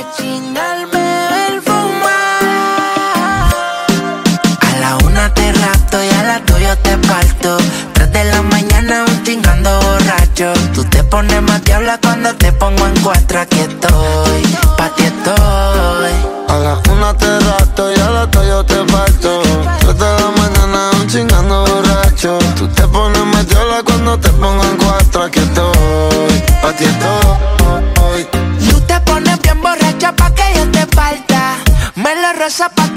chingarme el fumar. A la 1 te rapto y a las 2 yo te parto. 3 de la mañana aún chingando borracho. Tú te pones más diabla cuando te pongo en 4. Aquí estoy, pa' ti estoy. A la 1 te rapto y a las 2 yo te parto. 3 de la mañana aún chingando borracho. Tú te pones más diabla cuando te pongo en 4. Aquí estoy, pa' ti estoy. Tú te pones bien borracha pa' que yo te parta. Me lo rosa pa'